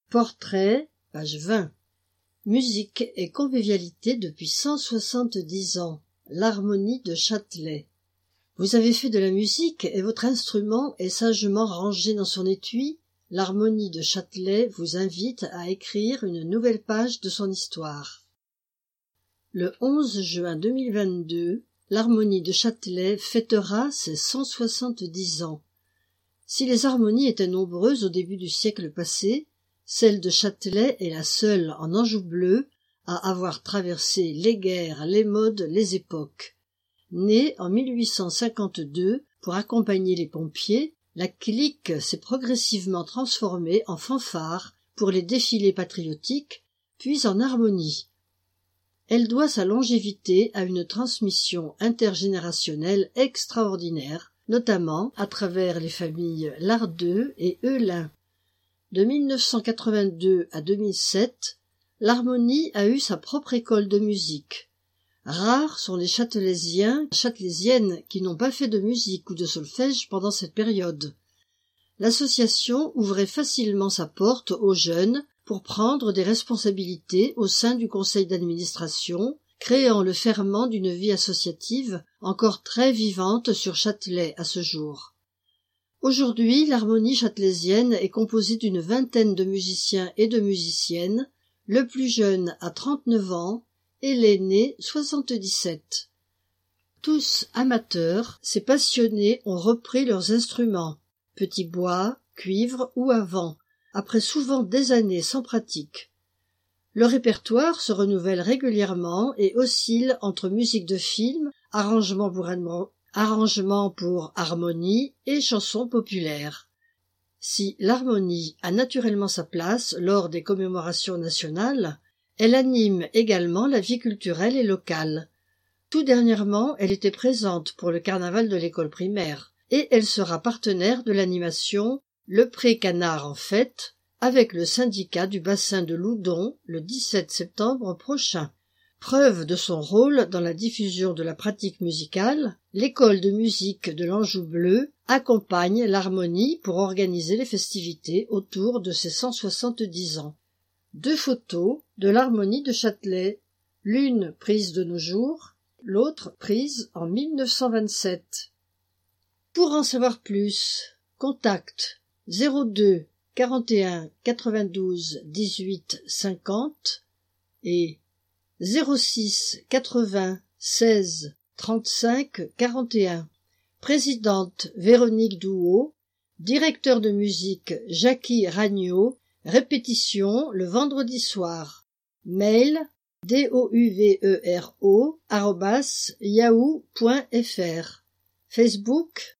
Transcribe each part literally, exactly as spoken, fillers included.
Portrait, page vingt. Musique et convivialité depuis cent soixante-dix ans. L'harmonie de Châtelet. Vous avez fait de la musique et votre instrument est sagement rangé dans son étui. L'harmonie de Châtelet vous invite à écrire une nouvelle page de son histoire. Le onze juin deux mille vingt-deux, l'harmonie de Châtelet fêtera ses cent soixante-dix ans. Si les harmonies étaient nombreuses au début du siècle passé, celle de Châtelet est la seule en Anjou bleu à avoir traversé les guerres, les modes, les époques. Née en mille huit cent cinquante-deux pour accompagner les pompiers, la clique s'est progressivement transformée en fanfare pour les défilés patriotiques, puis en harmonie. Elle doit sa longévité à une transmission intergénérationnelle extraordinaire, notamment à travers les familles Lardeux et Heulin. De mille neuf cent quatre-vingt-deux à deux mille sept, l'harmonie a eu sa propre école de musique. Rares sont les châtelaisiens, châtelaisiennes qui n'ont pas fait de musique ou de solfège pendant cette période. L'association ouvrait facilement sa porte aux jeunes pour prendre des responsabilités au sein du conseil d'administration, créant le ferment d'une vie associative encore très vivante sur Châtelet à ce jour. Aujourd'hui, l'harmonie châtelaisienne est composée d'une vingtaine de musiciens et de musiciennes, le plus jeune a trente-neuf ans et l'aîné soixante-dix-sept. Tous amateurs, ces passionnés ont repris leurs instruments, petit bois, cuivre ou à vent, après souvent des années sans pratique. Le répertoire se renouvelle régulièrement et oscille entre musique de film, arrangements pour arrangements pour harmonie et chansons populaires. Si l'harmonie a naturellement sa place lors des commémorations nationales, elle anime également la vie culturelle et locale. Tout dernièrement, elle était présente pour le carnaval de l'école primaire, et elle sera partenaire de l'animation Le Pré-Canard en fête, avec le syndicat du bassin de Loudon le dix-sept septembre prochain. Preuve de son rôle dans la diffusion de la pratique musicale, l'école de musique de l'Anjou bleu accompagne l'harmonie pour organiser les festivités autour de ses cent soixante-dix ans. Deux photos de l'harmonie de Châtelet, l'une prise de nos jours, l'autre prise en mille neuf cent vingt-sept. Pour en savoir plus, contact zéro deux quarante et un quatre-vingt-douze dix-huit cinquante et zéro six quatre-vingts seize trente-cinq quarante et un. Présidente Véronique Douault, directeur de musique Jackie Ragnaud, répétition le vendredi soir. Mail douvero arobase yahoo point fr. Facebook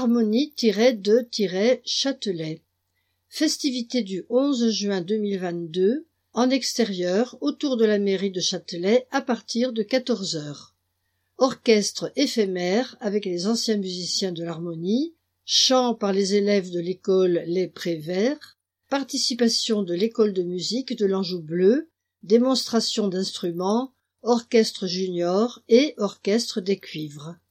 harmonie-de-Châtelet. Festivités du onze juin deux mille vingt-deux, en extérieur, autour de la mairie de Châtelet, à partir de quatorze heures. Orchestre éphémère avec les anciens musiciens de l'harmonie, chant par les élèves de l'école Les Préverts, participation de l'école de musique de l'Anjou bleu, démonstration d'instruments, orchestre junior et orchestre des cuivres.